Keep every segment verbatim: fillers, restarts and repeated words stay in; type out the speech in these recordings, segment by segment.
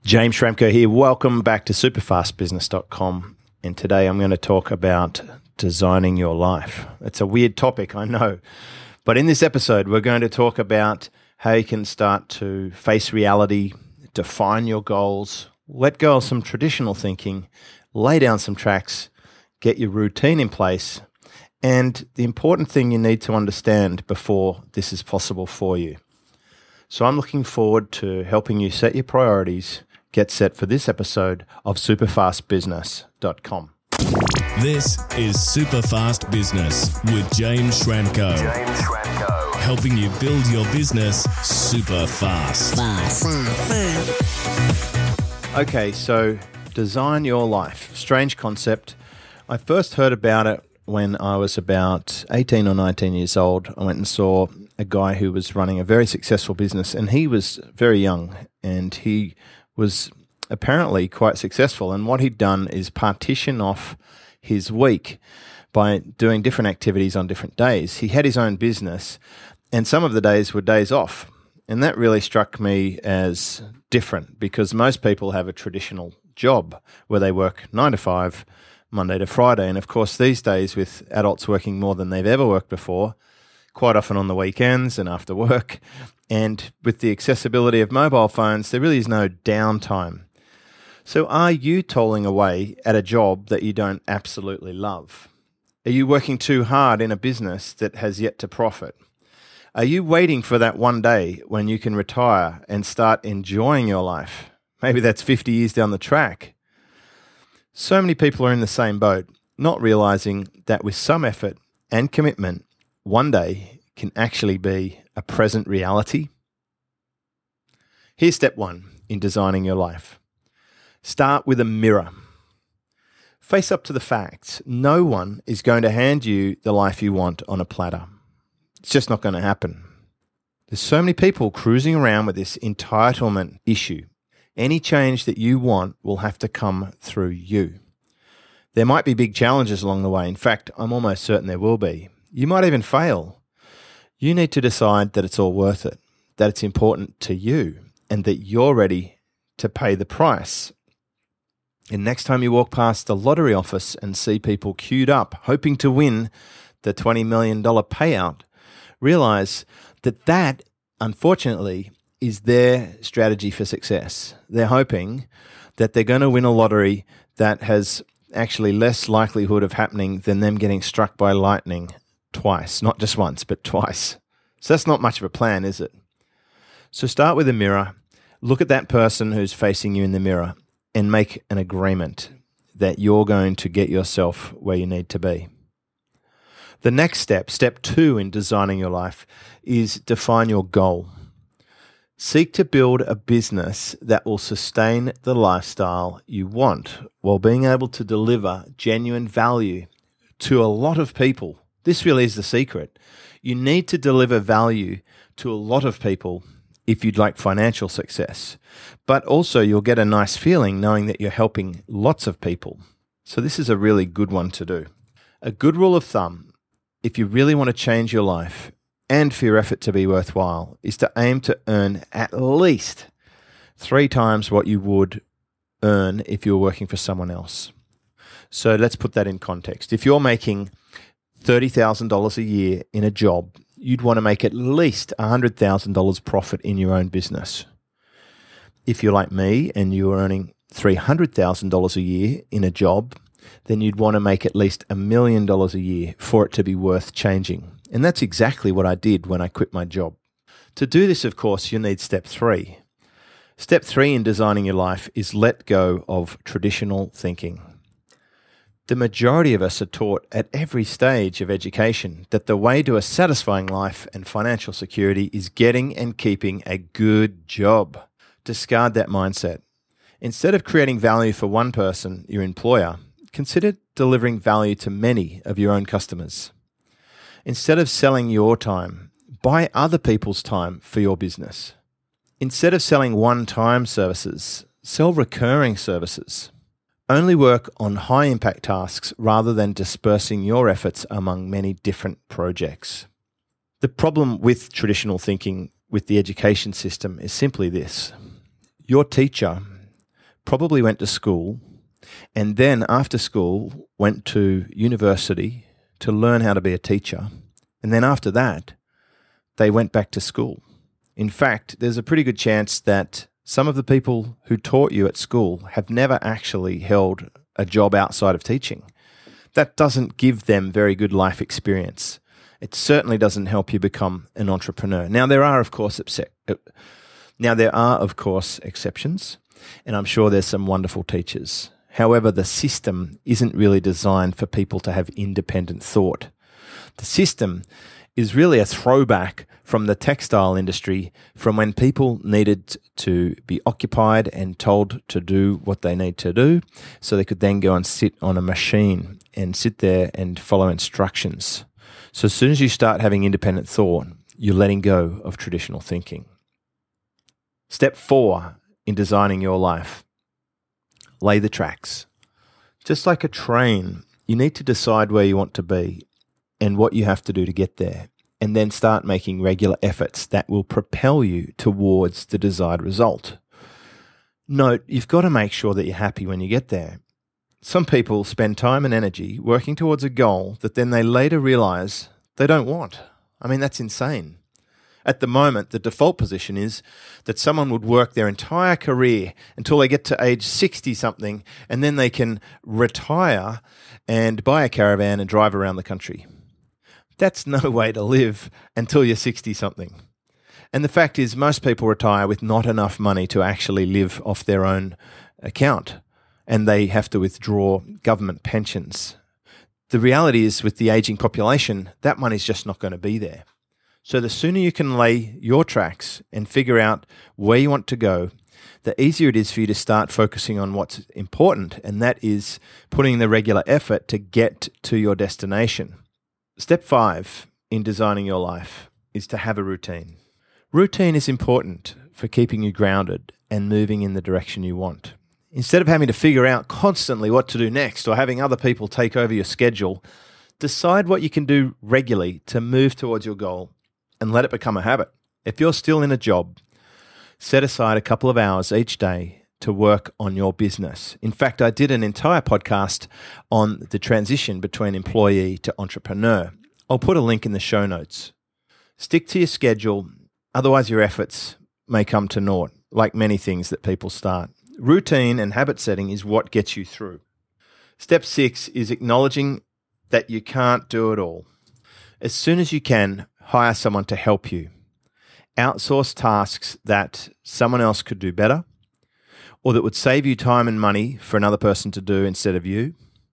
James Schramko here. Welcome back to superfast business dot com. And today I'm going to talk about designing your life. It's a weird topic, I know. But in this episode, we're going to talk about how you can start to face reality, define your goals, let go of some traditional thinking, lay down some tracks, get your routine in place, and the important thing you need to understand before this is possible for you. So I'm looking forward to helping you set your priorities, get set for this episode of superfast business dot com. This is Superfast Business with James Schramko. James Schramko. Helping you build your business super fast. Fast. Okay, so design your life. Strange concept. I first heard about it when I was about eighteen or nineteen years old. I went and saw a guy who was running a very successful business, and he was very young, and he was apparently quite successful. And what he'd done is partition off his week by doing different activities on different days. He had his own business, and some of the days were days off. And that really struck me as different, because most people have a traditional job where they work nine to five, Monday to Friday. And of course, these days with adults working more than they've ever worked before, quite often on the weekends and after work, and with the accessibility of mobile phones, there really is no downtime. So are you tolling away at a job that you don't absolutely love? Are you working too hard in a business that has yet to profit? Are you waiting for that one day when you can retire and start enjoying your life? Maybe that's fifty years down the track. So many people are in the same boat, not realizing that with some effort and commitment, one day can actually be a present reality. Here's step one in designing your life. Start with a mirror. Face up to the facts. No one is going to hand you the life you want on a platter. It's just not going to happen. There's so many people cruising around with this entitlement issue. Any change that you want will have to come through you. There might be big challenges along the way. In fact, I'm almost certain there will be. You might even fail. You need to decide that it's all worth it, that it's important to you, and that you're ready to pay the price. And next time you walk past the lottery office and see people queued up, hoping to win the twenty million dollars payout, realize that that, unfortunately, is their strategy for success. They're hoping that they're going to win a lottery that has actually less likelihood of happening than them getting struck by lightning twice, not just once, but twice. So that's not much of a plan, is it? So start with a mirror, look at that person who's facing you in the mirror, and make an agreement that you're going to get yourself where you need to be. The next step, step two in designing your life, is define your goal. Seek to build a business that will sustain the lifestyle you want while being able to deliver genuine value to a lot of people. This really is the secret. You need to deliver value to a lot of people if you'd like financial success, but also you'll get a nice feeling knowing that you're helping lots of people. So this is a really good one to do. A good rule of thumb, if you really want to change your life and for your effort to be worthwhile, is to aim to earn at least three times what you would earn if you were working for someone else. So let's put that in context. If you're making thirty thousand dollars a year in a job, you'd want to make at least one hundred thousand dollars profit in your own business. If you're like me and you're earning three hundred thousand dollars a year in a job, then you'd want to make at least a million dollars a year for it to be worth changing. And that's exactly what I did when I quit my job. To do this, of course, you need step three. Step three in designing your life is let go of traditional thinking. The majority of us are taught at every stage of education that the way to a satisfying life and financial security is getting and keeping a good job. Discard that mindset. Instead of creating value for one person, your employer, consider delivering value to many of your own customers. Instead of selling your time, buy other people's time for your business. Instead of selling one-time services, sell recurring services. Only work on high-impact tasks rather than dispersing your efforts among many different projects. The problem with traditional thinking with the education system is simply this. Your teacher probably went to school, and then after school went to university to learn how to be a teacher. And then after that, they went back to school. In fact, there's a pretty good chance that some of the people who taught you at school have never actually held a job outside of teaching. That doesn't give them very good life experience. It certainly doesn't help you become an entrepreneur. Now, there are, of course, upset, now there are, of course, exceptions, and I'm sure there's some wonderful teachers. However, the system isn't really designed for people to have independent thought. The system is really a throwback from the textile industry, from when people needed to be occupied and told to do what they need to do, so they could then go and sit on a machine and sit there and follow instructions. So as soon as you start having independent thought, you're letting go of traditional thinking. Step four in designing your life: lay the tracks. Just like a train, you need to decide where you want to be and what you have to do to get there, and then start making regular efforts that will propel you towards the desired result. Note, you've got to make sure that you're happy when you get there. Some people spend time and energy working towards a goal that then they later realize they don't want. I mean, that's insane. At the moment, the default position is that someone would work their entire career until they get to age sixty-something, and then they can retire and buy a caravan and drive around the country. That's no way to live until you're sixty-something. And the fact is, most people retire with not enough money to actually live off their own account, and they have to withdraw government pensions. The reality is, with the aging population, that money's just not going to be there. So the sooner you can lay your tracks and figure out where you want to go, the easier it is for you to start focusing on what's important, and that is putting the regular effort to get to your destination. Step five in designing your life is to have a routine. Routine is important for keeping you grounded and moving in the direction you want. Instead of having to figure out constantly what to do next or having other people take over your schedule, decide what you can do regularly to move towards your goal and let it become a habit. If you're still in a job, set aside a couple of hours each day to work on your business. In fact, I did an entire podcast on the transition between employee to entrepreneur. I'll put a link in the show notes. Stick to your schedule, otherwise your efforts may come to naught, like many things that people start. Routine and habit setting is what gets you through. Step six is acknowledging that you can't do it all. As soon as you can, hire someone to help you. Outsource tasks that someone else could do better, or that would save you time and money for another person to do instead of you.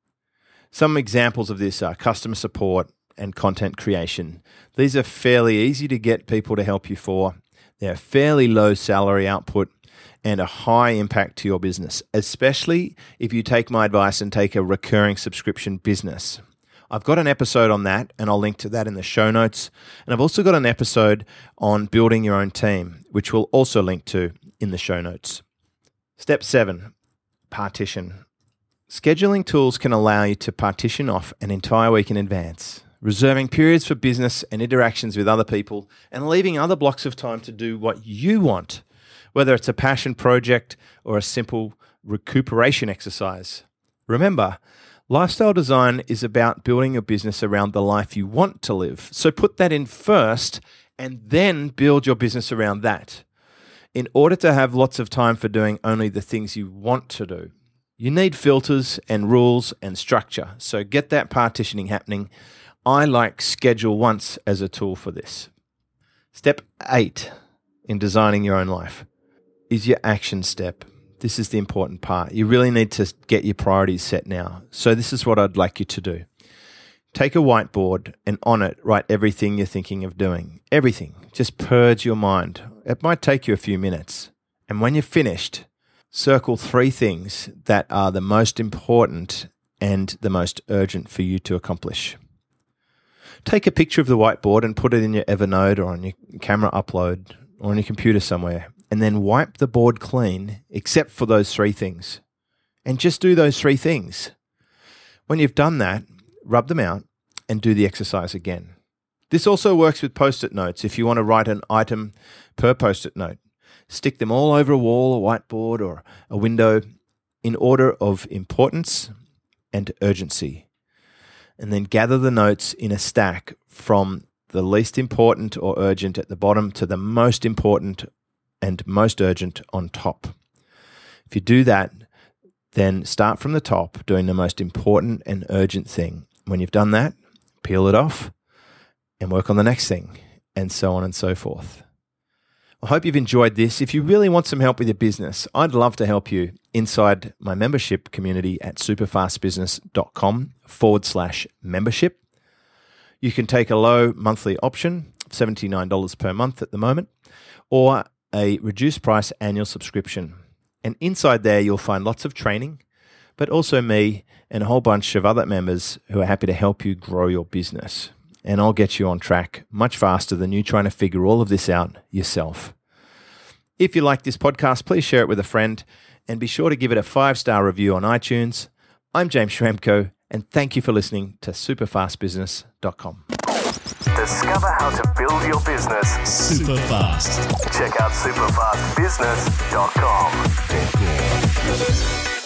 Some examples of this are customer support and content creation. These are fairly easy to get people to help you for. They're fairly low salary output and a high impact to your business, especially if you take my advice and take a recurring subscription business. I've got an episode on that, and I'll link to that in the show notes. And I've also got an episode on building your own team, which we'll also link to in the show notes. Step seven, partition. Scheduling tools can allow you to partition off an entire week in advance, reserving periods for business and interactions with other people, and leaving other blocks of time to do what you want, whether it's a passion project or a simple recuperation exercise. Remember, lifestyle design is about building your business around the life you want to live. So put that in first and then build your business around that. In order to have lots of time for doing only the things you want to do, you need filters and rules and structure. So get that partitioning happening. I like Schedule Once as a tool for this. Step eight in designing your own life is your action step. This is the important part. You really need to get your priorities set now. So this is what I'd like you to do. Take a whiteboard and on it, write everything you're thinking of doing. Everything. Just purge your mind. It might take you a few minutes. And when you're finished, circle three things that are the most important and the most urgent for you to accomplish. Take a picture of the whiteboard and put it in your Evernote or on your camera upload or on your computer somewhere. And then wipe the board clean except for those three things. And just do those three things. When you've done that, rub them out and do the exercise again. This also works with post-it notes if you want to write an item per post-it note. Stick them all over a wall, a whiteboard, or a window, in order of importance and urgency, and then gather the notes in a stack from the least important or urgent at the bottom to the most important and most urgent on top. If you do that, then start from the top, doing the most important and urgent thing. When you've done that, peel it off and work on the next thing, and so on and so forth. I hope you've enjoyed this. If you really want some help with your business, I'd love to help you inside my membership community at superfastbusiness.com forward slash membership. You can take a low monthly option, seventy-nine dollars per month at the moment, or a reduced price annual subscription. And inside there, you'll find lots of training, but also me and a whole bunch of other members who are happy to help you grow your business. And I'll get you on track much faster than you trying to figure all of this out yourself. If you like this podcast, please share it with a friend and be sure to give it a five-star review on iTunes. I'm James Schramko, and thank you for listening to super fast business dot com. Discover how to build your business super fast. Check out super fast business dot com.